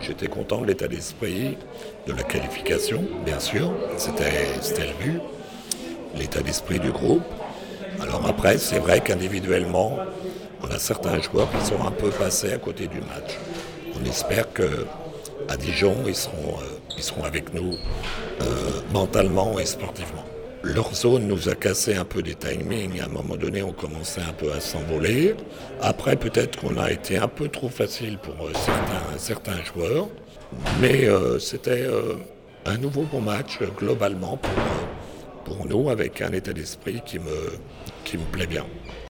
j'étais content de l'état d'esprit, de la qualification, bien sûr. C'était le but, l'état d'esprit du groupe. Alors après, c'est vrai qu'individuellement, on a certains joueurs qui sont un peu passés à côté du match. On espère qu'à Dijon, ils seront avec nous mentalement et sportivement. Leur zone nous a cassé un peu des timings. À un moment donné, on commençait un peu à s'envoler. Après, peut-être qu'on a été un peu trop facile pour certains joueurs. Mais c'était un nouveau bon match globalement pour nous, avec un état d'esprit qui me plaît bien.